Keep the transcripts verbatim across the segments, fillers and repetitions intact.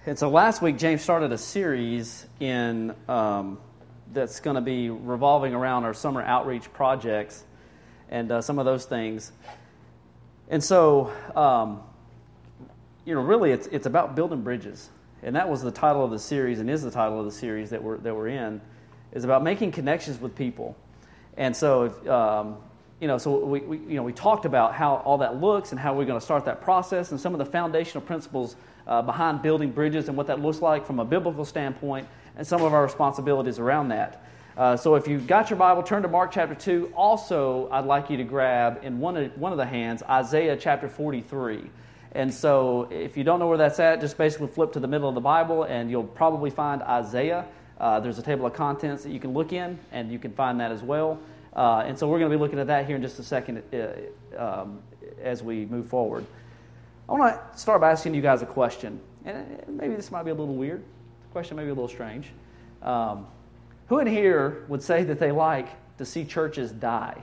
And so last week, James started a series in um, that's going to be revolving around our summer outreach projects and uh, some of those things. And so, um, you know, really, it's it's about building bridges, and that was the title of the series, and is the title of the series that we're that we're in, is about making connections with people. And so, if, um, you know, so we, we you know we talked about how all that looks and how we're going to start that process, and some of the foundational principles Uh, behind building bridges and what that looks like from a biblical standpoint, and some of our responsibilities around that. Uh, so if you've got your Bible, turn to Mark chapter two. Also, I'd like you to grab in one of, one of the hands Isaiah chapter forty-three. And so if you don't know where that's at, just basically flip to the middle of the Bible and you'll probably find Isaiah. Uh, there's a table of contents that you can look in, and you can find that as well. Uh, and so we're going to be looking at that here in just a second uh, um, as we move forward. I want to start by asking you guys a question, and maybe this might be a little weird. The question may be a little strange. Um, who in here would say that they like to see churches die?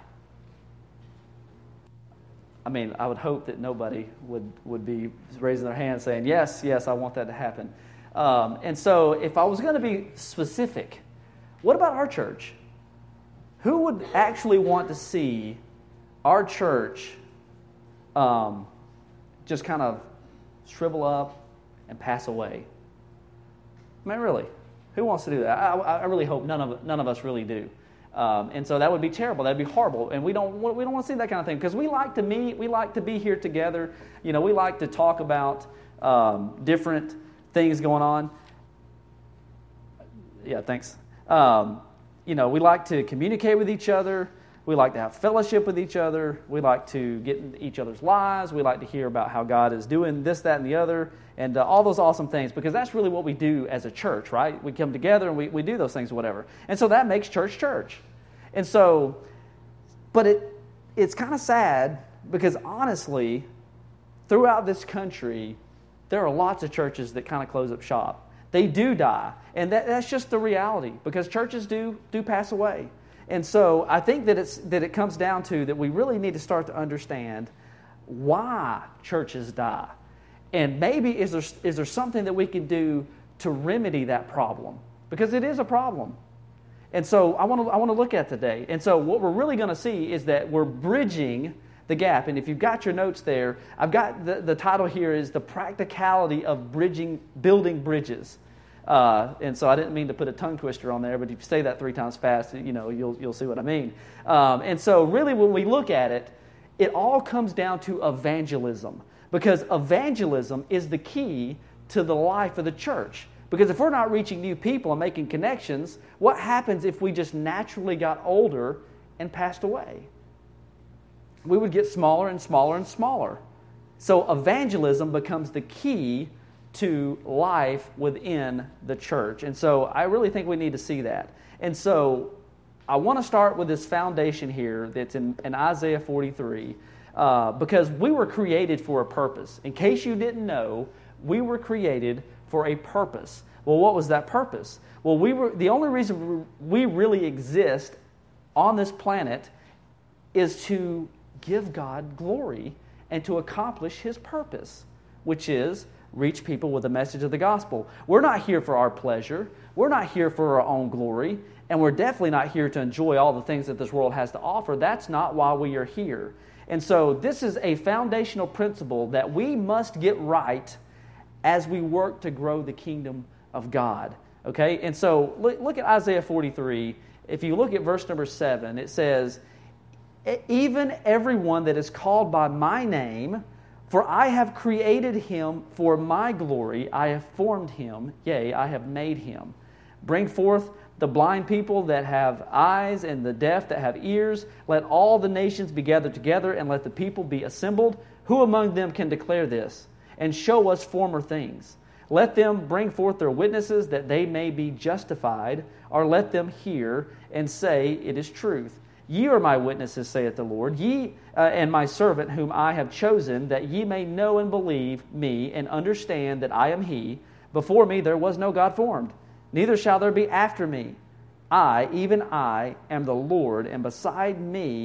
I mean, I would hope that nobody would, would be raising their hand saying, yes, yes, I want that to happen. Um, and so if I was going to be specific, what about our church? Who would actually want to see our church um, just kind of shrivel up and pass away? I mean, really, who wants to do that? I, I really hope none of none of us really do. Um, and so that would be terrible. That'd be horrible. And we don't we don't want to see that kind of thing, because we like to meet. We like to be here together. You know, we like to talk about um, different things going on. Yeah, thanks. Um, you know, we like to communicate with each other. We like to have fellowship with each other. We like to get in each other's lives. We like to hear about how God is doing this, that, and the other, and uh, all those awesome things, because that's really what we do as a church, right? We come together and we, we do those things, whatever. And so that makes church church. And so, but it it's kind of sad, because honestly, throughout this country, there are lots of churches that kind of close up shop. They do die, and that, that's just the reality, because churches do do pass away. And so I think that it's that it comes down to that we really need to start to understand why churches die. And maybe is there is there something that we can do to remedy that problem? Because it is a problem. And so I want to I want to look at today. And so what we're really going to see is that we're bridging the gap. And if you've got your notes there, I've got the, the title here is The Practicality of Bridging Building Bridges. Uh, and so I didn't mean to put a tongue twister on there, but if you say that three times fast, you know, you'll you'll see what I mean. Um, and so really when we look at it, it all comes down to evangelism, because evangelism is the key to the life of the church. Because if we're not reaching new people and making connections, what happens if we just naturally got older and passed away? We would get smaller and smaller and smaller. So evangelism becomes the key to life within the church. And so I really think we need to see that. And so I want to start with this foundation here that's in, in Isaiah forty-three, uh, because we were created for a purpose. In case you didn't know, we were created for a purpose. Well, what was that purpose? Well, we were the only reason we really exist on this planet is to give God glory and to accomplish His purpose, which is reach people with the message of the gospel. We're not here for our pleasure. We're not here for our own glory. And we're definitely not here to enjoy all the things that this world has to offer. That's not why we are here. And so this is a foundational principle that we must get right as we work to grow the kingdom of God. Okay? And so look, look at Isaiah forty-three. If you look at verse number seven, it says, "Even everyone that is called by my name, for I have created him for my glory. I have formed him, yea, I have made him. Bring forth the blind people that have eyes, and the deaf that have ears. Let all the nations be gathered together, and let the people be assembled. Who among them can declare this, and show us former things? Let them bring forth their witnesses, that they may be justified, or let them hear and say, it is truth. Ye are my witnesses, saith the Lord, ye uh, and my servant whom I have chosen, that ye may know and believe me, and understand that I am He. Before me there was no God formed, neither shall there be after me. I, even I, am the Lord, and beside me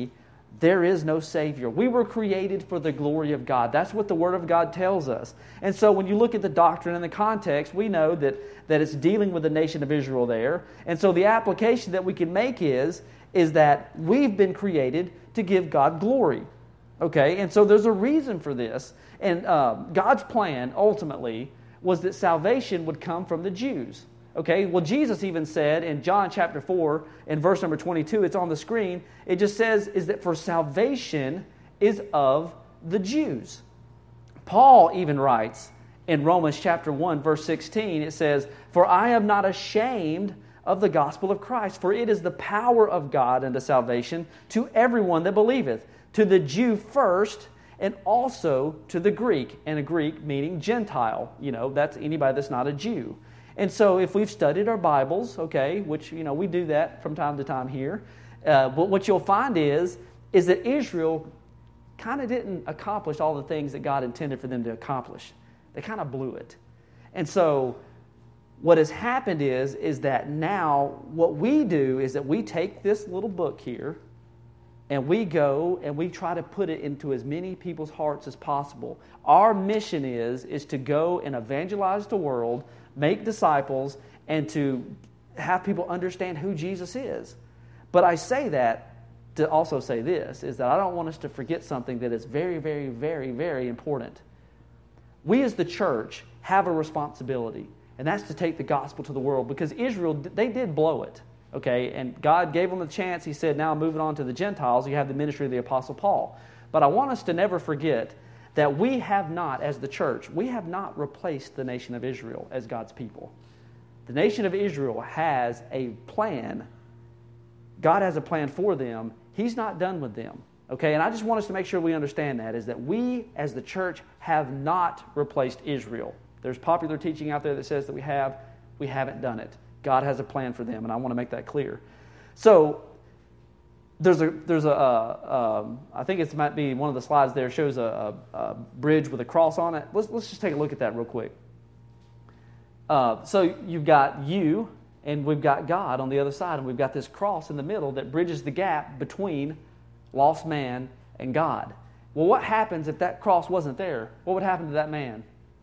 there is no Savior. We were created for the glory of God. That's what the Word of God tells us. And so when you look at the doctrine and the context, we know that, that it's dealing with the nation of Israel there. And so the application that we can make is, is that we've been created to give God glory. Okay? And so there's a reason for this. And uh, God's plan, ultimately, was that salvation would come from the Jews. Okay, well, Jesus even said in John chapter four, in verse number twenty-two, it's on the screen, it just says, is that for salvation is of the Jews. Paul even writes in Romans chapter one, verse sixteen, it says, for I am not ashamed of the gospel of Christ, for it is the power of God unto salvation to everyone that believeth, to the Jew first, and also to the Greek, and a Greek meaning Gentile. You know, that's anybody that's not a Jew. And so if we've studied our Bibles, okay, which, you know, we do that from time to time here, uh, but what you'll find is, is that Israel kind of didn't accomplish all the things that God intended for them to accomplish. They kind of blew it. And so what has happened is, is that now what we do is that we take this little book here, and we go and we try to put it into as many people's hearts as possible. Our mission is, is to go and evangelize the world, make disciples, and to have people understand who Jesus is. But I say that to also say this, is that I don't want us to forget something that is very, very, very, very important. We as the church have a responsibility, and that's to take the gospel to the world, because Israel, they did blow it. Okay, and God gave them a chance. He said, now moving on to the Gentiles, you have the ministry of the Apostle Paul. But I want us to never forget that we have not, as the church, we have not replaced the nation of Israel as God's people. The nation of Israel has a plan. God has a plan for them. He's not done with them. Okay, and I just want us to make sure we understand that, is that we, as the church, have not replaced Israel. There's popular teaching out there that says that we have. We haven't done it. God has a plan for them, and I want to make that clear. So there's a there's a uh, um, I think it might be one of the slides there shows a, a, a bridge with a cross on it. Let's let's just take a look at that real quick. Uh, so you've got you, and we've got God on the other side, and we've got this cross in the middle that bridges the gap between lost man and God. Well, what happens if that cross wasn't there? What would happen to that man?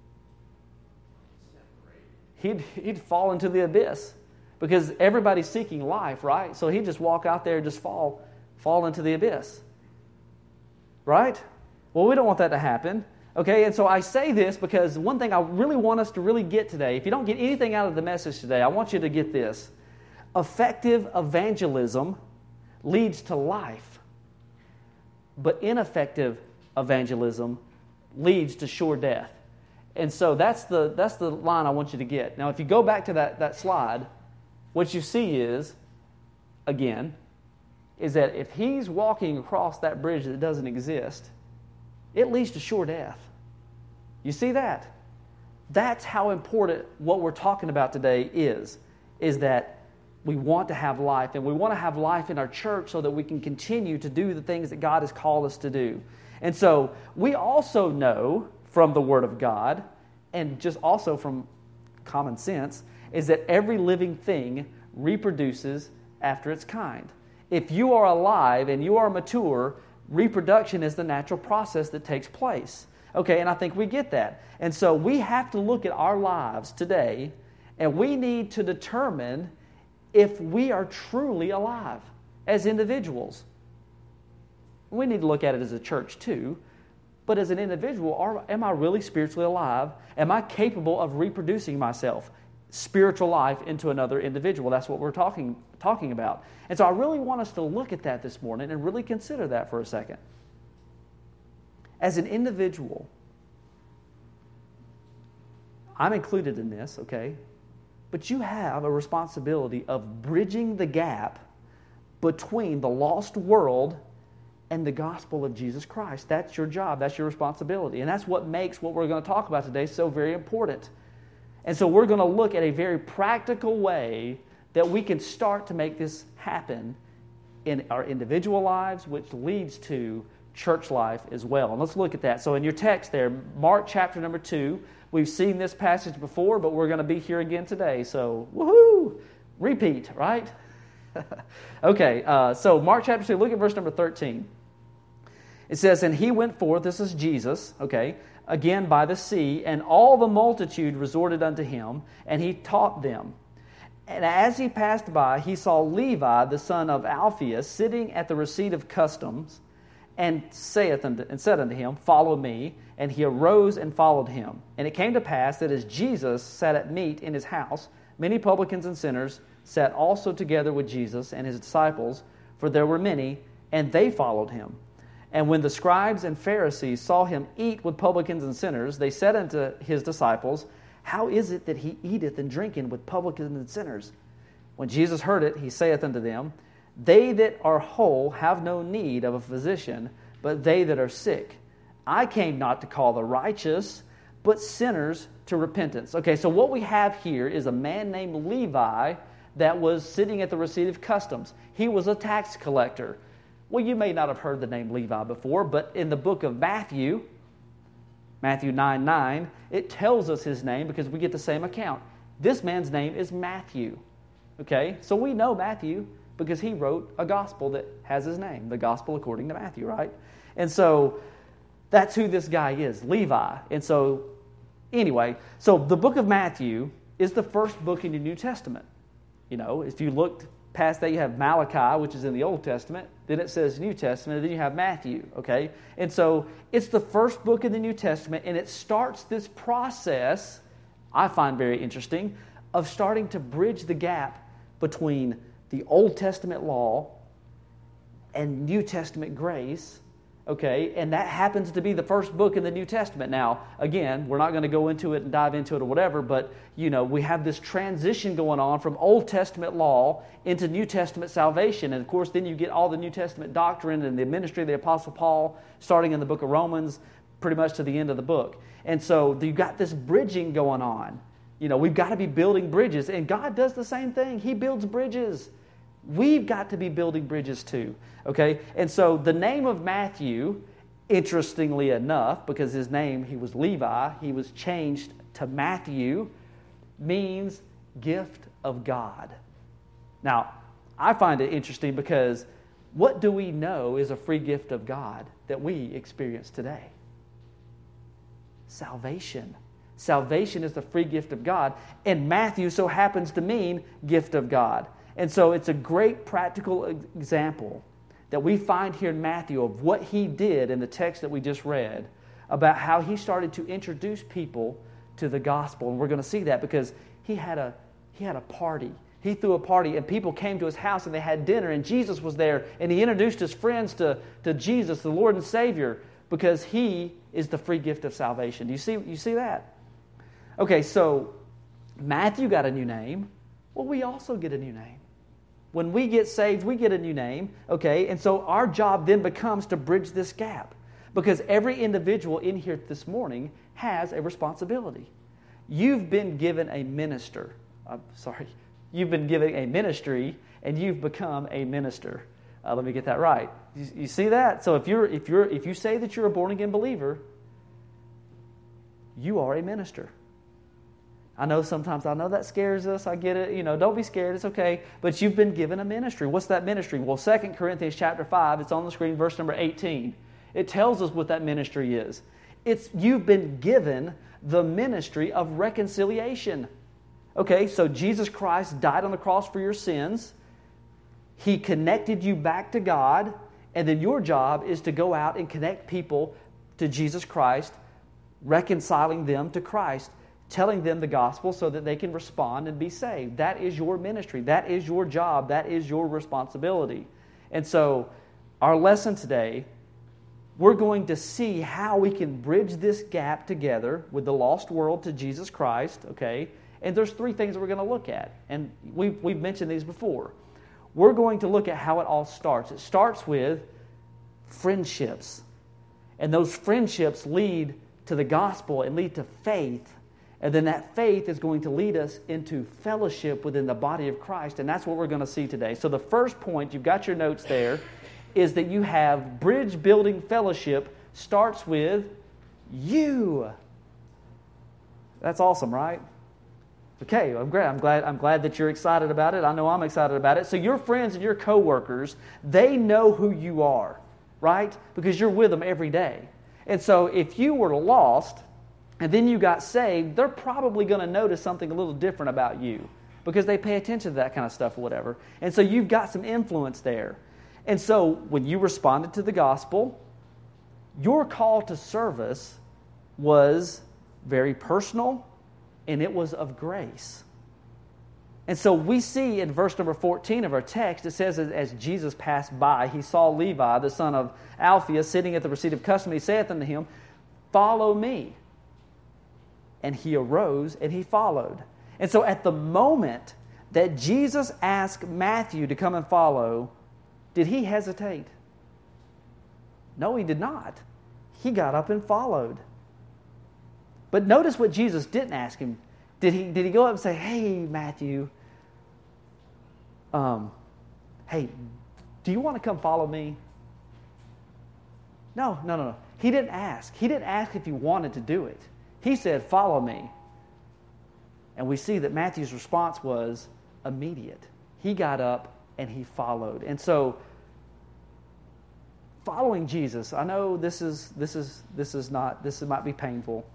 He'd, he'd fall into the abyss, because everybody's seeking life, right? So he'd just walk out there and just fall, fall into the abyss, right? Well, we don't want that to happen, okay? And so I say this because one thing I really want us to really get today, if you don't get anything out of the message today, I want you to get this. Effective evangelism leads to life, but ineffective evangelism leads to sure death. And so that's the that's the line I want you to get. Now, if you go back to that, that slide, what you see is, again, is that if he's walking across that bridge that doesn't exist, it leads to sure death. You see that? That's how important what we're talking about today is, is that we want to have life, and we want to have life in our church so that we can continue to do the things that God has called us to do. And so we also know from the Word of God, and just also from common sense, is that every living thing reproduces after its kind. If you are alive and you are mature, reproduction is the natural process that takes place. Okay, and I think we get that. And so we have to look at our lives today, and we need to determine if we are truly alive as individuals. We need to look at it as a church too. But as an individual, are, am I really spiritually alive? Am I capable of reproducing myself, spiritual life, into another individual? That's what we're talking, talking about. And so I really want us to look at that this morning and really consider that for a second. As an individual, I'm included in this, okay? But you have a responsibility of bridging the gap between the lost world and the gospel of Jesus Christ. That's your job. That's your responsibility. And that's what makes what we're going to talk about today so very important. And so we're going to look at a very practical way that we can start to make this happen in our individual lives, which leads to church life as well. And let's look at that. So in your text there, Mark chapter number two, we've seen this passage before, but we're going to be here again today. So, woohoo! Repeat, right? Okay, uh, so Mark chapter two, look at verse number thirteen. It says, and he went forth, this is Jesus, okay, again by the sea, and all the multitude resorted unto him, and he taught them. And as he passed by, he saw Levi, the son of Alphaeus, sitting at the receipt of customs, and saith unto, and said unto him, Follow me. And he arose and followed him. And it came to pass that as Jesus sat at meat in his house, many publicans and sinners sat also together with Jesus and his disciples, for there were many, and they followed him. And when the scribes and Pharisees saw him eat with publicans and sinners, they said unto his disciples, How is it that he eateth and drinketh with publicans and sinners? When Jesus heard it, he saith unto them, They that are whole have no need of a physician, but they that are sick. I came not to call the righteous, but sinners to repentance. Okay, so what we have here is a man named Levi that was sitting at the receipt of customs. He was a tax collector. Well, you may not have heard the name Levi before, but in the book of Matthew, Matthew nine nine, it tells us his name because we get the same account. This man's name is Matthew. Okay, so we know Matthew because he wrote a gospel that has his name, the gospel according to Matthew, right? And so that's who this guy is, Levi. And so, anyway, so the book of Matthew is the first book in the New Testament. You know, if you looked past that, you have Malachi, which is in the Old Testament. Then it says New Testament, and then you have Matthew, okay? And so it's the first book in the New Testament, and it starts this process, I find very interesting, of starting to bridge the gap between the Old Testament law and New Testament grace, okay? And that happens to be the first book in the New Testament. Now, again, we're not going to go into it and dive into it or whatever, but, you know, we have this transition going on from Old Testament law into New Testament salvation. And, of course, then you get all the New Testament doctrine and the ministry of the Apostle Paul, starting in the book of Romans, pretty much to the end of the book. And so you've got this bridging going on. You know, we've got to be building bridges. And God does the same thing. He builds bridges. We've got to be building bridges too, okay? And so the name of Matthew, interestingly enough, because his name, he was Levi, he was changed to Matthew, means gift of God. Now, I find it interesting because what do we know is a free gift of God that we experience today? Salvation. Salvation is the free gift of God, and Matthew so happens to mean gift of God. And so it's a great practical example that we find here in Matthew of what he did in the text that we just read about how he started to introduce people to the gospel. And we're going to see that because he had a he had a party. He threw a party and people came to his house and they had dinner and Jesus was there and he introduced his friends to, to Jesus, the Lord and Savior, because he is the free gift of salvation. Do you see, you see that? Okay, so Matthew got a new name. Well, we also get a new name. When we get saved, we get a new name, okay? And so our job then becomes to bridge this gap because every individual in here this morning has a responsibility. You've been given a minister. I'm sorry. You've been given a ministry and you've become a minister. Uh, let me get that right. You, you see that? So if you're if you're if you say that you're a born again believer, you are a minister. I know sometimes, I know that scares us. I get it. You know, don't be scared. It's okay. But you've been given a ministry. What's that ministry? Well, Second Corinthians chapter five, it's on the screen, verse number eighteen. It tells us what that ministry is. It's you've been given the ministry of reconciliation. Okay, so Jesus Christ died on the cross for your sins. He connected you back to God. And then your job is to go out and connect people to Jesus Christ, reconciling them to Christ, telling them the gospel so that they can respond and be saved. That is your ministry. That is your job. That is your responsibility. And so our lesson today, we're going to see how we can bridge this gap together with the lost world to Jesus Christ, okay? And there's three things that we're going to look at. And we've, we've mentioned these before. We're going to look at how it all starts. It starts with friendships. And those friendships lead to the gospel and lead to faith. And then that faith is going to lead us into fellowship within the body of Christ. And that's what we're going to see today. So the first point, you've got your notes there, is that you have bridge building fellowship starts with you. That's awesome, right? Okay, I'm glad, I'm glad I'm glad that you're excited about it. I know I'm excited about it. So your friends and your coworkers, they know who you are, right? Because you're with them every day. And so if you were lost and then you got saved, they're probably going to notice something a little different about you because they pay attention to that kind of stuff or whatever. And so you've got some influence there. And so when you responded to the gospel, your call to service was very personal, and it was of grace. And so we see in verse number fourteen of our text, it says, as Jesus passed by, he saw Levi, the son of Alphaeus, sitting at the receipt of custom. He saith unto him, follow me. And he arose and he followed. And so at the moment that Jesus asked Matthew to come and follow, did he hesitate? No, he did not. He got up and followed. But notice what Jesus didn't ask him. Did he, did he go up and say, hey, Matthew, um, hey, do you want to come follow me? No, no, no, no. He didn't ask. He didn't ask if he wanted to do it. He said, follow me. And we see that Matthew's response was immediate. He got up and he followed. And so, following Jesus, I know this is this is this is not this might be painful.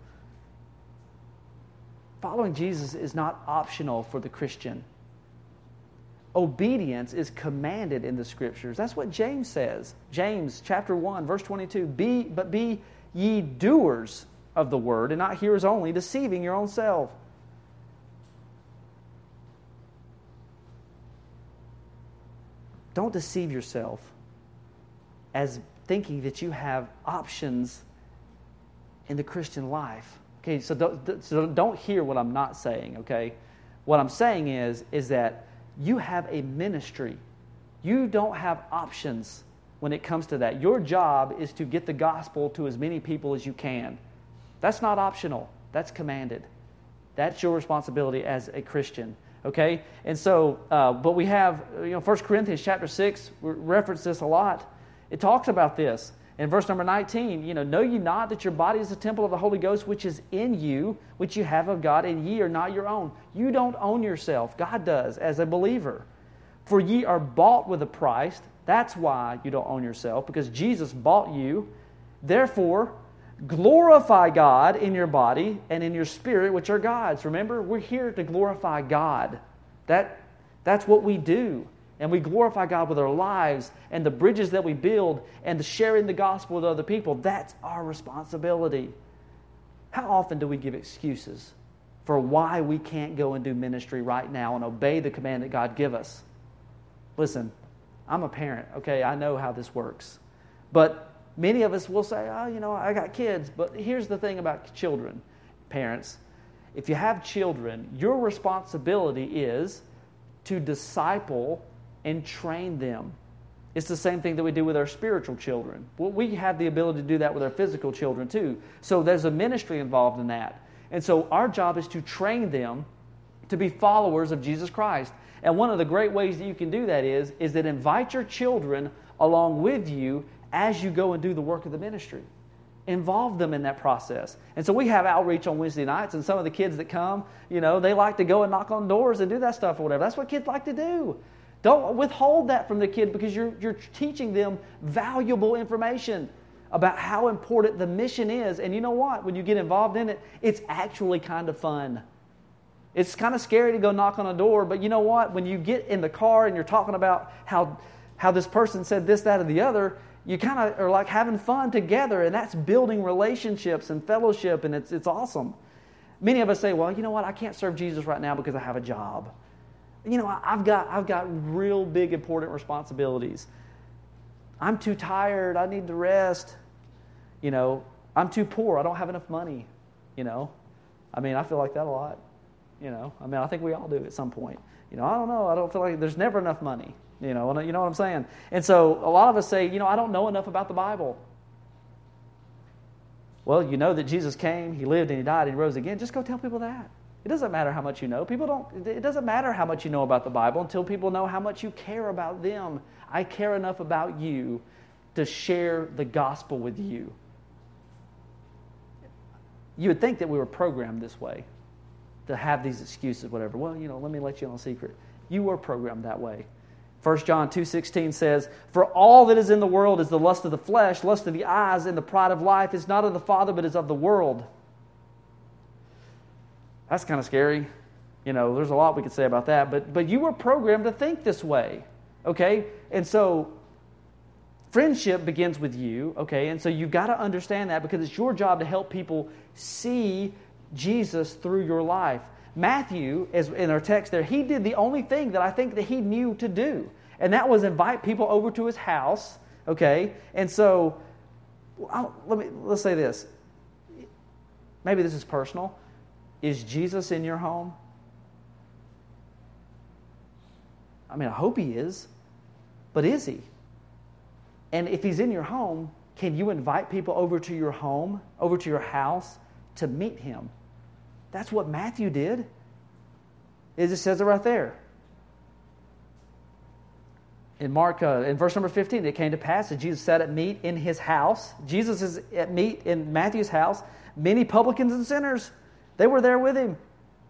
Following Jesus is not optional for the Christian. Obedience is commanded in the Scriptures. That's what James says. James chapter one, verse twenty-two. Be but be ye doers of the word, and not hearers only, deceiving your own self. Don't deceive yourself as thinking that you have options in the Christian life. Okay, so don't, so don't hear what I'm not saying, okay? What I'm saying is, is that you have a ministry. You don't have options when it comes to that. Your job is to get the gospel to as many people as you can. That's not optional. That's commanded. That's your responsibility as a Christian. Okay, and so, uh, but we have, you know, First Corinthians chapter six, we reference this a lot. It talks about this. In verse number nineteen, you know, know ye not that your body is the temple of the Holy Ghost, which is in you, which you have of God, and ye are not your own. You don't own yourself. God does, as a believer. For ye are bought with a price. That's why you don't own yourself, because Jesus bought you. Therefore, glorify God in your body and in your spirit, which are God's. Remember, we're here to glorify God. That, that's what we do. And we glorify God with our lives and the bridges that we build and the sharing the gospel with other people. That's our responsibility. How often do we give excuses for why we can't go and do ministry right now and obey the command that God give us? Listen, I'm a parent, okay? I know how this works. But many of us will say, oh, you know, I got kids. But here's the thing about children, parents. If you have children, your responsibility is to disciple and train them. It's the same thing that we do with our spiritual children. Well, we have the ability to do that with our physical children too. So there's a ministry involved in that. And so our job is to train them to be followers of Jesus Christ. And one of the great ways that you can do that is, is that invite your children along with you as you go and do the work of the ministry. Involve them in that process. And so we have outreach on Wednesday nights, and some of the kids that come, you know, they like to go and knock on doors and do that stuff or whatever. That's what kids like to do. Don't withhold that from the kid, because you're you're teaching them valuable information about how important the mission is. And you know what? When you get involved in it, it's actually kind of fun. It's kind of scary to go knock on a door, but you know what? When you get in the car and you're talking about how how this person said this, that, or the other, you kind of are like having fun together, and that's building relationships and fellowship, and it's it's awesome. Many of us say, well, you know what? I can't serve Jesus right now because I have a job. You know, I've got I've got real big, important responsibilities. I'm too tired. I need to rest. You know, I'm too poor. I don't have enough money. You know, I mean, I feel like that a lot. You know, I mean, I think we all do at some point. You know, I don't know. I don't feel like there's never enough money. You know, you know what I'm saying? And so a lot of us say, you know, I don't know enough about the Bible. Well, you know that Jesus came, He lived, and He died, and He rose again. Just go tell people that. It doesn't matter how much you know. People don't. It doesn't matter how much you know about the Bible until people know how much you care about them. I care enough about you to share the gospel with you. You would think that we were programmed this way, to have these excuses, whatever. Well, you know, let me let you on a secret. You were programmed that way. First John two sixteen says, "For all that is in the world is the lust of the flesh, lust of the eyes, and the pride of life is not of the Father, but is of the world." That's kind of scary. You know, there's a lot we could say about that. But but you were programmed to think this way. Okay? And so friendship begins with you. Okay? And so you've got to understand that, because it's your job to help people see Jesus through your life. Matthew, as in our text there, he did the only thing that I think that he knew to do, and that was invite people over to his house. Okay, and so I'll, let me let's say this. Maybe this is personal. Is Jesus in your home? I mean, I hope he is, but is he? And if he's in your home, can you invite people over to your home, over to your house, to meet him? That's what Matthew did. It just says it right there. In Mark, uh, in verse number fifteen, it came to pass that Jesus sat at meat in his house. Jesus is at meat in Matthew's house. Many publicans and sinners, they were there with him.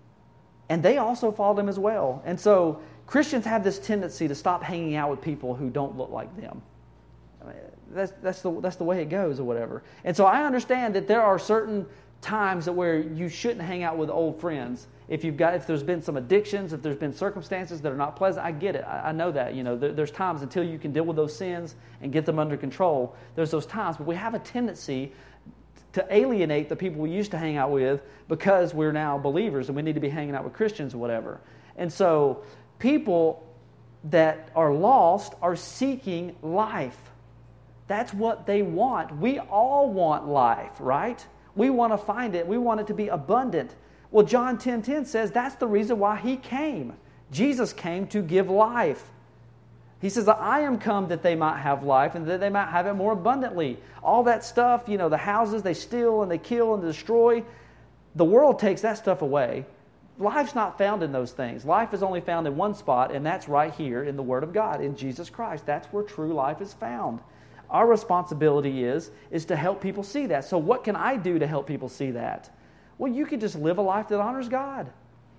And they also followed him as well. And so Christians have this tendency to stop hanging out with people who don't look like them. I mean, that's, that's, the, that's the way it goes or whatever. And so I understand that there are certain times that where you shouldn't hang out with old friends. If you've got, if there's been some addictions, if there's been circumstances that are not pleasant, I get it. I, I know that. You know, there, there's times until you can deal with those sins and get them under control. There's those times, but we have a tendency to alienate the people we used to hang out with because we're now believers and we need to be hanging out with Christians or whatever. And so, people that are lost are seeking life. That's what they want. We all want life, right? We want to find it. We want it to be abundant. Well, John ten ten says that's the reason why he came. Jesus came to give life. He says, "I am come that they might have life and that they might have it more abundantly." All that stuff, you know, the houses they steal and they kill and destroy, the world takes that stuff away. Life's not found in those things. Life is only found in one spot, and that's right here in the Word of God, in Jesus Christ. That's where true life is found. Our responsibility is, is to help people see that. So what can I do to help people see that? Well, you can just live a life that honors God.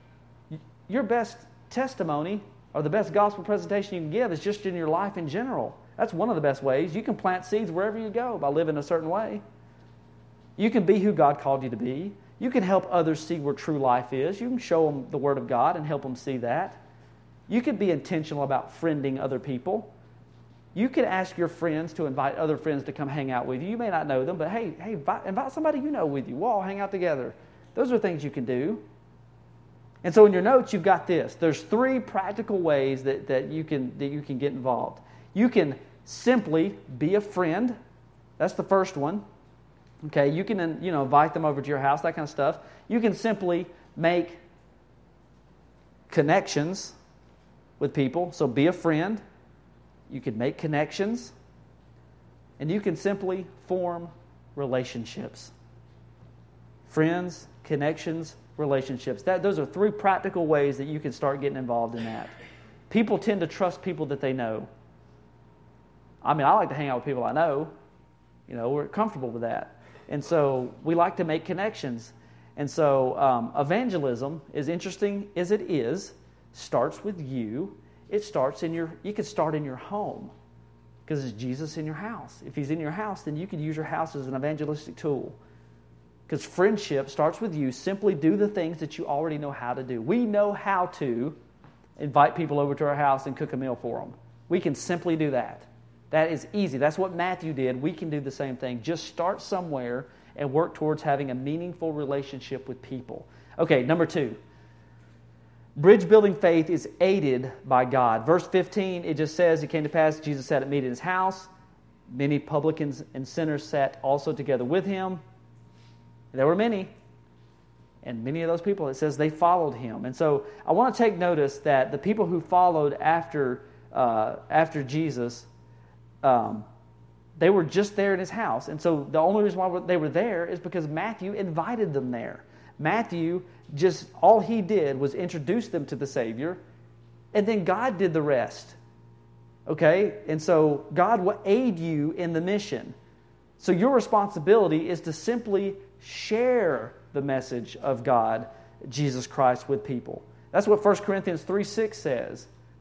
Your best testimony or the best gospel presentation you can give is just in your life in general. That's one of the best ways. You can plant seeds wherever you go by living a certain way. You can be who God called you to be. You can help others see where true life is. You can show them the Word of God and help them see that. You can be intentional about friending other people. You can ask your friends to invite other friends to come hang out with you. You may not know them, but hey, hey, invite, invite somebody you know with you. We'll all hang out together. Those are things you can do. And so in your notes, you've got this. There's three practical ways that, that, you can, that you can get involved. You can simply be a friend. That's the first one. Okay, you can you know invite them over to your house, that kind of stuff. You can simply make connections with people. So be a friend. You can make connections, and you can simply form relationships. Friends, connections, relationships. That, those are three practical ways that you can start getting involved in that. People tend to trust people that they know. I mean, I like to hang out with people I know. You know, we're comfortable with that. And so we like to make connections. And so um, evangelism, as interesting as it is, starts with you. It starts in your, you could start in your home because it's Jesus in your house. If he's in your house, then you could use your house as an evangelistic tool. Because friendship starts with you. Simply do the things that you already know how to do. We know how to invite people over to our house and cook a meal for them. We can simply do that. That is easy. That's what Matthew did. We can do the same thing. Just start somewhere and work towards having a meaningful relationship with people. Okay, number two. Bridge building faith is aided by God. Verse fifteen, it just says, "It came to pass, Jesus sat at meat in his house. Many publicans and sinners sat also together with him." There were many. And many of those people, it says, they followed him. And so I want to take notice that the people who followed after uh, after Jesus, um, they were just there in his house. And so the only reason why they were there is because Matthew invited them there. Matthew just, all he did was introduce them to the Savior, and then God did the rest. Okay? And so God will aid you in the mission. So your responsibility is to simply share the message of God, Jesus Christ, with people. That's what First Corinthians three six says.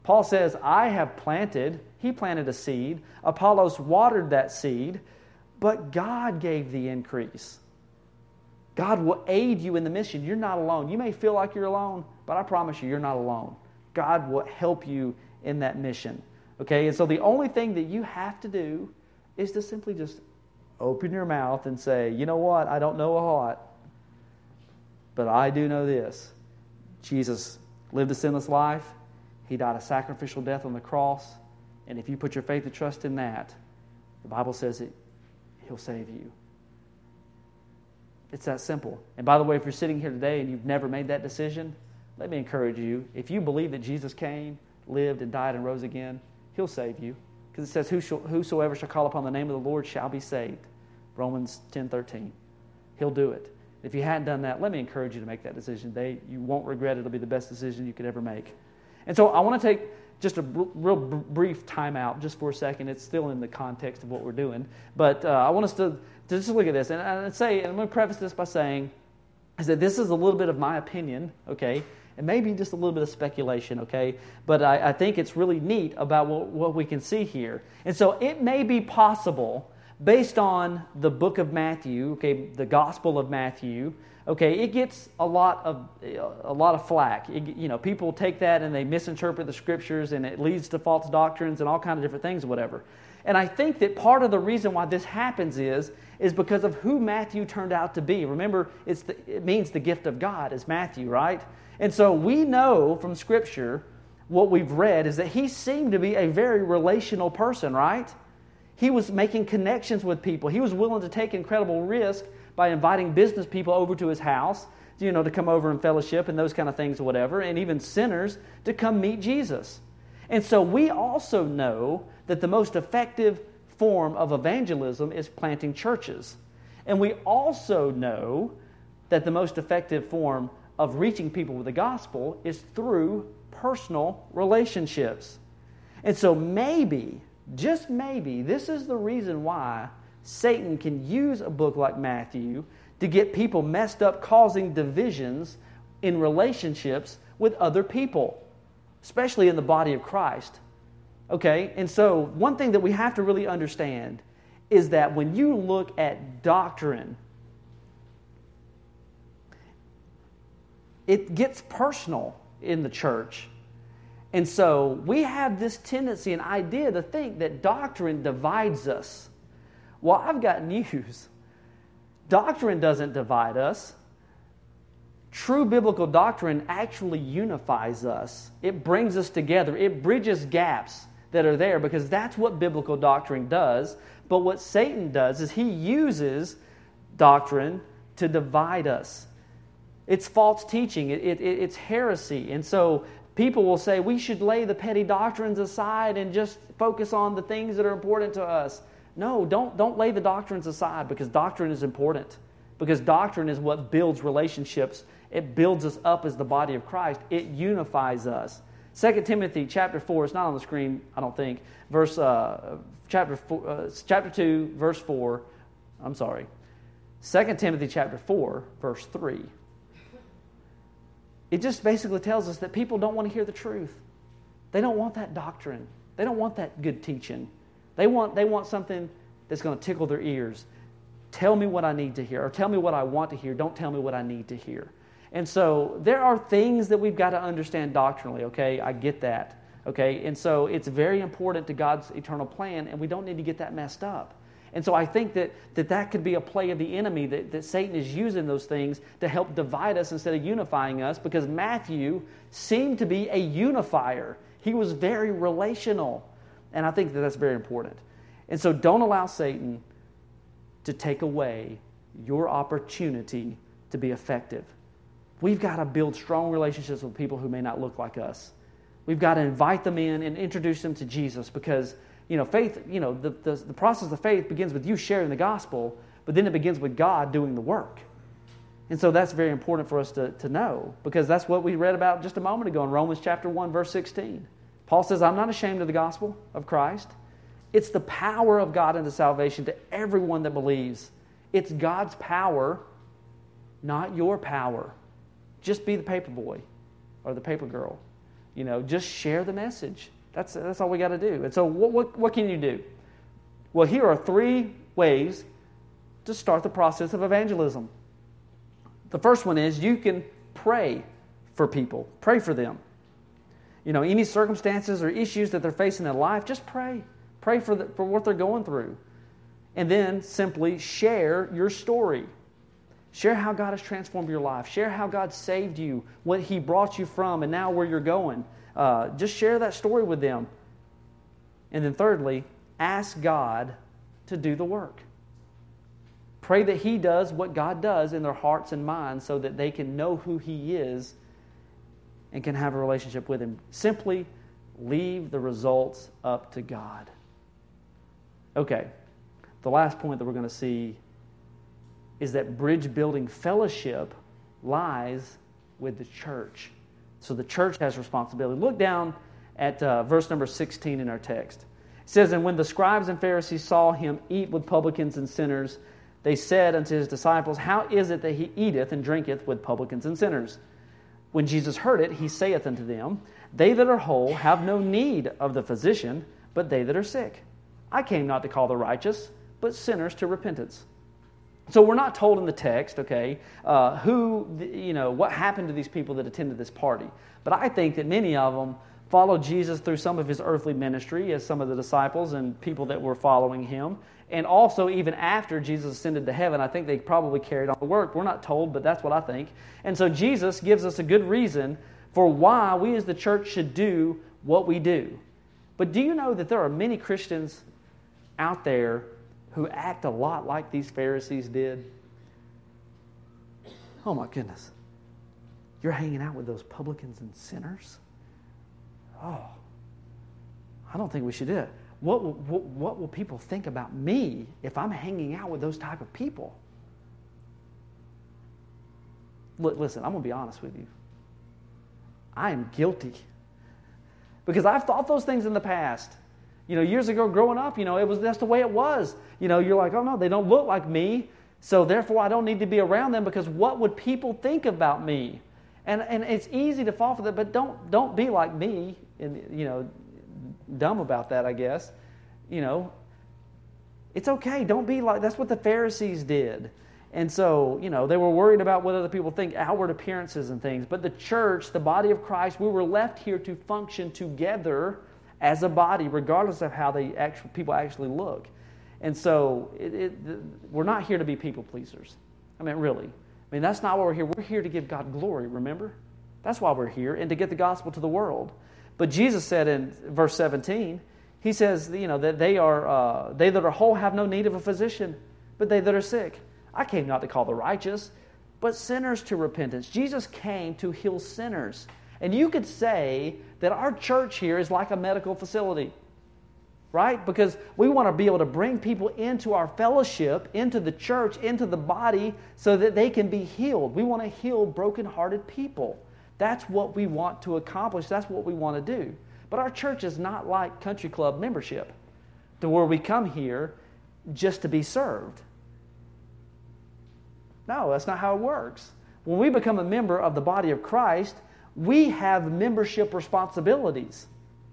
Paul says, I have planted, he planted a seed, Apollos watered that seed, but God gave the increase. God will aid you in the mission. You're not alone. You may feel like you're alone, but I promise you, you're not alone. God will help you in that mission. Okay, and so the only thing that you have to do is to simply just open your mouth and say, you know what, I don't know a lot, but I do know this. Jesus lived a sinless life. He died a sacrificial death on the cross. And if you put your faith and trust in that, the Bible says that He'll save you. It's that simple. And by the way, if you're sitting here today and you've never made that decision, let me encourage you. If you believe that Jesus came, lived, and died and rose again, He'll save you. Because it says, whosoever shall call upon the name of the Lord shall be saved. Romans ten thirteen. He'll do it. If you hadn't done that, let me encourage you to make that decision today. You won't regret it. It'll be the best decision you could ever make. And so I want to take just a br- real br- brief time out just for a second. It's still in the context of what we're doing. But uh, I want us to, to just look at this. And I'd say, and I'm going to preface this by saying, is that this is a little bit of my opinion, okay? And maybe just a little bit of speculation, okay? But I, I think it's really neat about what, what we can see here. And so it may be possible, based on the book of Matthew, okay, the Gospel of Matthew, okay, it gets a lot of a lot of flack. It, you know, people take that and they misinterpret the Scriptures, and it leads to false doctrines and all kinds of different things, or whatever. And I think that part of the reason why this happens is is because of who Matthew turned out to be. Remember, it's the, it means the gift of God is Matthew, right? And so we know from Scripture, what we've read is that he seemed to be a very relational person, right? He was making connections with people. He was willing to take incredible risk by inviting business people over to his house, you know, to come over and fellowship and those kind of things or whatever, and even sinners to come meet Jesus. And so we also know that the most effective form of evangelism is planting churches. And we also know that the most effective form of reaching people with the gospel is through personal relationships. And so maybe, just maybe, this is the reason why Satan can use a book like Matthew to get people messed up, causing divisions in relationships with other people, especially in the body of Christ. Okay, and so one thing that we have to really understand is that when you look at doctrine, it gets personal in the church. And so we have this tendency and idea to think that doctrine divides us. Well, I've got news. Doctrine doesn't divide us. True biblical doctrine actually unifies us. It brings us together. It bridges gaps that are there, because that's what biblical doctrine does. But what Satan does is he uses doctrine to divide us. It's false teaching. It, it, it's heresy. And so people will say we should lay the petty doctrines aside and just focus on the things that are important to us. No, don't, don't lay the doctrines aside, because doctrine is important. Because doctrine is what builds relationships. It builds us up as the body of Christ. It unifies us. Second Timothy chapter four, it's not on the screen, I don't think. Verse uh, chapter four, uh, chapter two, verse four. I'm sorry. Second Timothy chapter four, verse three. It just basically tells us that people don't want to hear the truth. They don't want that doctrine. They don't want that good teaching. They want they want something that's going to tickle their ears. Tell me what I need to hear, or tell me what I want to hear. Don't tell me what I need to hear. And so there are things that we've got to understand doctrinally, okay? I get that, okay? And so it's very important to God's eternal plan, and we don't need to get that messed up. And so I think that that, that could be a play of the enemy, that, that Satan is using those things to help divide us instead of unifying us, because Matthew seemed to be a unifier. He was very relational, and I think that that's very important. And so don't allow Satan to take away your opportunity to be effective. We've got to build strong relationships with people who may not look like us. We've got to invite them in and introduce them to Jesus, because, you know, faith, you know, the, the, the process of faith begins with you sharing the gospel, but then it begins with God doing the work. And so that's very important for us to, to know, because that's what we read about just a moment ago in Romans chapter one, verse sixteen. Paul says, I'm not ashamed of the gospel of Christ. It's the power of God unto salvation to everyone that believes. It's God's power, not your power. Just be the paper boy or the paper girl. You know, just share the message. That's that's all we got to do. And so what, what what can you do? Well, here are three ways to start the process of evangelism. The first one is you can pray for people. Pray for them. You know, any circumstances or issues that they're facing in life, just pray. Pray for the, for what they're going through. And then simply share your story. Share how God has transformed your life. Share how God saved you, what He brought you from, and now where you're going. Uh, just share that story with them. And then thirdly, ask God to do the work. Pray that He does what God does in their hearts and minds so that they can know who He is and can have a relationship with Him. Simply leave the results up to God. Okay, the last point that we're going to see is that bridge building fellowship lies with the church. So the church has responsibility. Look down at uh, verse number sixteen in our text. It says, "And when the scribes and Pharisees saw Him eat with publicans and sinners, they said unto His disciples, How is it that He eateth and drinketh with publicans and sinners? When Jesus heard it, He saith unto them, They that are whole have no need of the physician, but they that are sick. I came not to call the righteous, but sinners to repentance." So we're not told in the text, okay, uh, who, you know, what happened to these people that attended this party. But I think that many of them followed Jesus through some of His earthly ministry as some of the disciples and people that were following Him. And also even after Jesus ascended to heaven, I think they probably carried on the work. We're not told, but that's what I think. And so Jesus gives us a good reason for why we as the church should do what we do. But do you know that there are many Christians out there who act a lot like these Pharisees did? Oh my goodness. You're hanging out with those publicans and sinners? Oh, I don't think we should do it. What will, what, what will people think about me if I'm hanging out with those type of people? Look, listen, I'm going to be honest with you. I am guilty. Because I've thought those things in the past. You know, years ago growing up, you know, it was that's the way it was. You know, you're like, oh no, they don't look like me, so therefore I don't need to be around them because what would people think about me? And and it's easy to fall for that, but don't don't be like me and, you know, dumb about that, I guess. You know, it's okay. Don't be like, that's what the Pharisees did. And so, you know, they were worried about what other people think, outward appearances and things. But the church, the body of Christ, we were left here to function together as a body, regardless of how they actually, people actually look. And so it, it, we're not here to be people pleasers. I mean, really. I mean, that's not why we're here. We're here to give God glory, remember? That's why we're here, and to get the gospel to the world. But Jesus said in verse seventeen, He says, you know, that they are uh, they that are whole have no need of a physician, but they that are sick. I came not to call the righteous, but sinners to repentance. Jesus came to heal sinners. And you could say that our church here is like a medical facility, right? Because we want to be able to bring people into our fellowship, into the church, into the body, so that they can be healed. We want to heal brokenhearted people. That's what we want to accomplish. That's what we want to do. But our church is not like country club membership, to where we come here just to be served. No, that's not how it works. When we become a member of the body of Christ, we have membership responsibilities.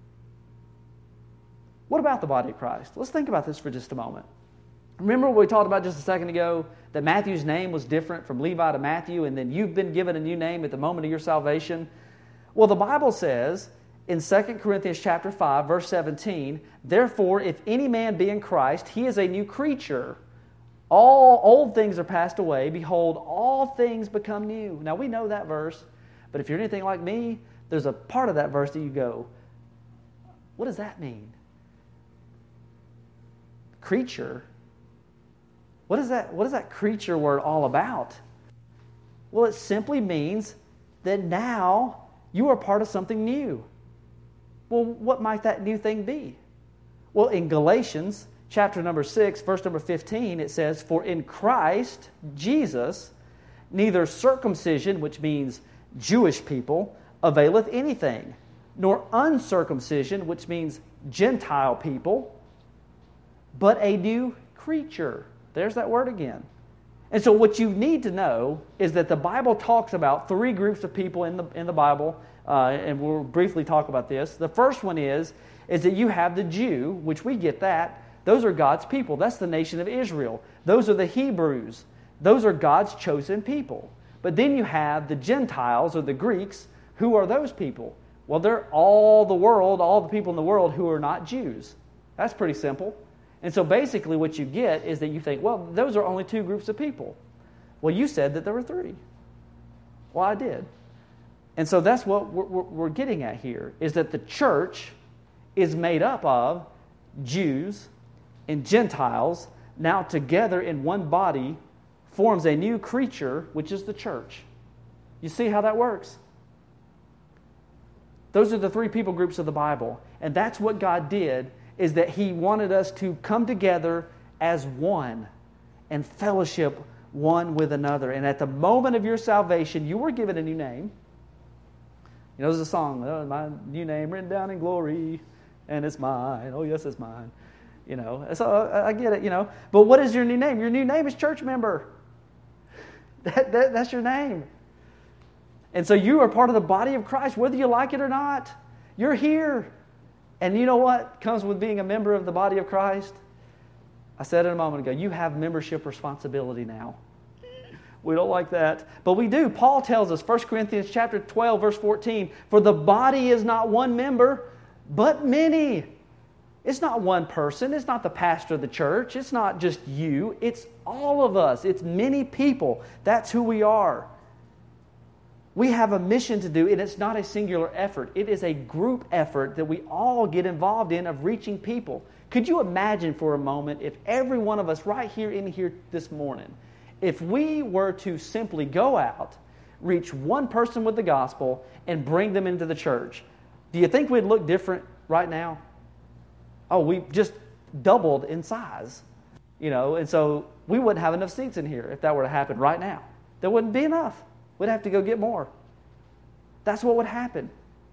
What about the body of Christ? Let's think about this for just a moment. Remember what we talked about just a second ago, that Matthew's name was different from Levi to Matthew, and then you've been given a new name at the moment of your salvation? Well, the Bible says in Second Corinthians chapter five, verse seventeen, "Therefore, if any man be in Christ, he is a new creature. All old things are passed away. Behold, all things become new." Now, we know that verse, but if you're anything like me, there's a part of that verse that you go, what does that mean? Creature? What is that, what is that creature word all about? Well, it simply means that now you are part of something new. Well, what might that new thing be? Well, in Galatians chapter number six, verse number fifteen, it says, "For in Christ Jesus, neither circumcision," which means Jewish people, "availeth anything, nor uncircumcision," which means Gentile people, "but a new creature." There's that word again. And so what you need to know is that the Bible talks about three groups of people in the in the Bible. uh, and we'll briefly talk about this. The first one is, is that you have the Jew, which we get that. Those are God's people. That's the nation of Israel. Those are the Hebrews. Those are God's chosen people. But then you have the Gentiles or the Greeks. Who are those people? Well, they're all the world, all the people in the world who are not Jews. That's pretty simple. And so basically what you get is that you think, well, those are only two groups of people. Well, you said that there were three. Well, I did. And so that's what we're, we're getting at here, is that the church is made up of Jews and Gentiles, now together in one body, forms a new creature, which is the church. You see how that works? Those are the three people groups of the Bible. And that's what God did, is that He wanted us to come together as one and fellowship one with another. And at the moment of your salvation, you were given a new name. You know, there's a song, oh, my new name written down in glory, and it's mine. Oh, yes, it's mine. You know, so I get it, you know. But what is your new name? Your new name is church member. That, that, that's your name. And so you are part of the body of Christ, whether you like it or not. You're here. And you know what comes with being a member of the body of Christ? I said it a moment ago. You have membership responsibility now. We don't like that, but we do. Paul tells us, First Corinthians chapter twelve, verse fourteen, for the body is not one member, but many. It's not one person. It's not the pastor of the church. It's not just you. It's all of us. It's many people. That's who we are. We have a mission to do, and it's not a singular effort. It is a group effort that we all get involved in of reaching people. Could you imagine for a moment if every one of us right here in here this morning, if we were to simply go out, reach one person with the gospel, and bring them into the church, do you think we'd look different right now? Oh, we just doubled in size, you know, and so we wouldn't have enough seats in here if that were to happen right now. There wouldn't be enough. We'd have to go get more. That's what would happen.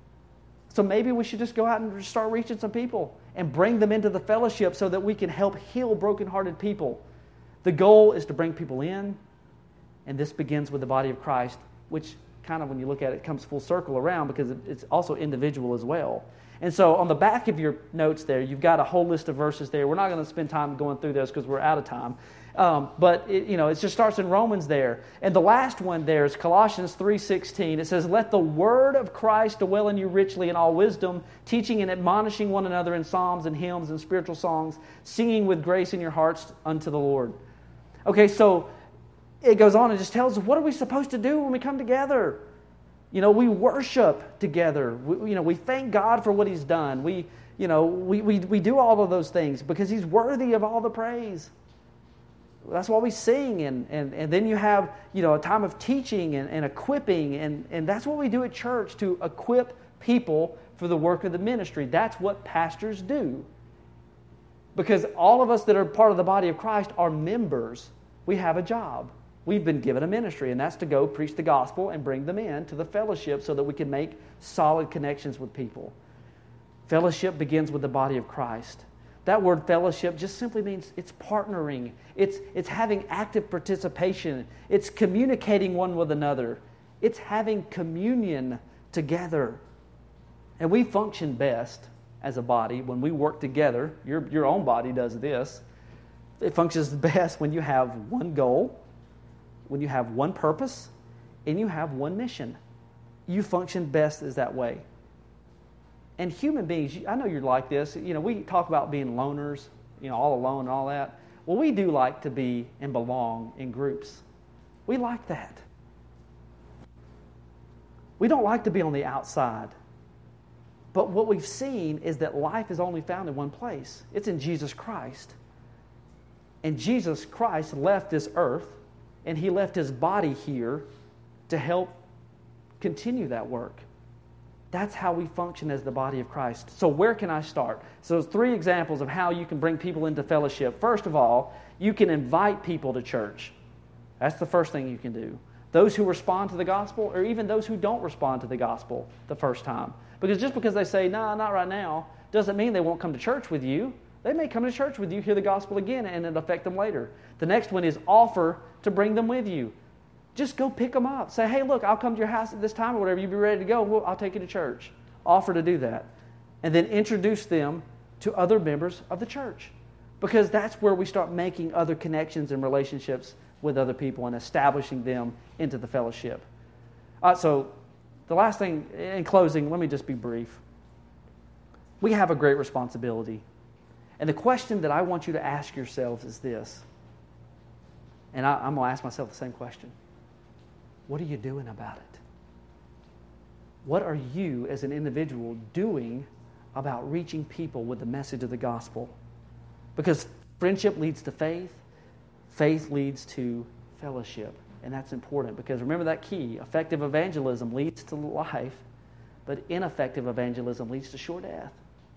So maybe we should just go out and start reaching some people and bring them into the fellowship so that we can help heal brokenhearted people. The goal is to bring people in, and this begins with the body of Christ, which kind of, when you look at it, comes full circle around because it's also individual as well. And so on the back of your notes there, you've got a whole list of verses there. We're not going to spend time going through those because we're out of time. Um, but it, you know, it just starts in Romans there. And the last one there is Colossians three sixteen. It says, let the word of Christ dwell in you richly in all wisdom, teaching and admonishing one another in psalms and hymns and spiritual songs, singing with grace in your hearts unto the Lord. Okay, so it goes on and just tells us, what are we supposed to do when we come together? You know, we worship together. We, you know, we thank God for what He's done. We, you know, we, we, we do all of those things because He's worthy of all the praise. That's why we sing, and, and, and then you have, you know, a time of teaching and, and equipping, and, and that's what we do at church, to equip people for the work of the ministry. That's what pastors do. Because all of us that are part of the body of Christ are members. We have a job. We've been given a ministry, and that's to go preach the gospel and bring them in to the fellowship so that we can make solid connections with people. Fellowship begins with the body of Christ. That word fellowship just simply means it's partnering. It's, it's having active participation. It's communicating one with another. It's having communion together. And we function best as a body when we work together. Your, your own body does this. It functions best when you have one goal, when you have one purpose, and you have one mission. You function best as that way. And human beings, I know you're like this. You know, we talk about being loners, you know, all alone and all that. Well, we do like to be and belong in groups. We like that. We don't like to be on the outside. But what we've seen is that life is only found in one place. It's in Jesus Christ. And Jesus Christ left this earth, and He left His body here to help continue that work. That's how we function as the body of Christ. So where can I start? So there's three examples of how you can bring people into fellowship. First of all, you can invite people to church. That's the first thing you can do. Those who respond to the gospel, or even those who don't respond to the gospel the first time. Because just because they say, no, nah, not right now, doesn't mean they won't come to church with you. They may come to church with you, hear the gospel again, and it'll affect them later. The next one is offer to bring them with you. just go pick them up. Say, hey, look, I'll come to your house at this time or whatever. You be ready to go. Well, I'll take you to church. Offer to do that. And then introduce them to other members of the church. Because that's where we start making other connections and relationships with other people and establishing them into the fellowship. Uh, so the last thing, in closing, let me just be brief. We have a great responsibility. And the question that I want you to ask yourselves is this. And I, I'm going to ask myself the same question. What are you doing about it? What are you as an individual doing about reaching people with the message of the gospel? Because friendship leads to faith. Faith leads to fellowship. And that's important because remember that key. Effective evangelism leads to life, but ineffective evangelism leads to sure death.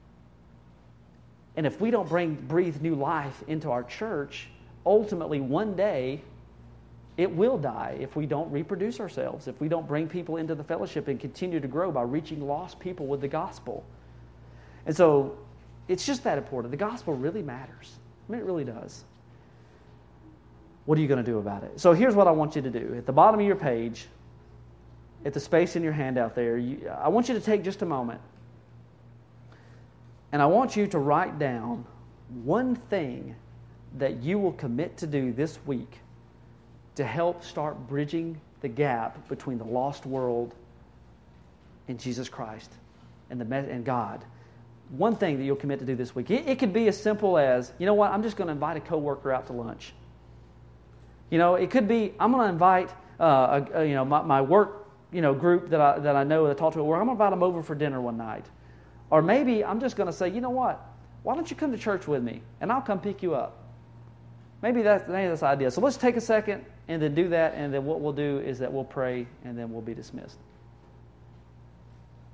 And if we don't bring breathe new life into our church, ultimately one day it will die if we don't reproduce ourselves, if we don't bring people into the fellowship and continue to grow by reaching lost people with the gospel. And so it's just that important. The gospel really matters. I mean, it really does. What are you going to do about it? So here's what I want you to do. At the bottom of your page, at the space in your handout there, you, I want you to take just a moment. And I want you to write down one thing that you will commit to do this week to help start bridging the gap between the lost world and Jesus Christ and, the, and God. One thing that you'll commit to do this week. It, it could be as simple as, you know what, I'm just going to invite a coworker out to lunch. You know, it could be, I'm going to invite, uh, a, a, you know, my, my work, you know, group that I that I know that I talk to at work. I'm going to invite them over for dinner one night. Or maybe I'm just going to say, you know what, why don't you come to church with me, and I'll come pick you up. Maybe that's, maybe that's the idea. So let's take a second and then do that, and then what we'll do is that we'll pray, and then we'll be dismissed.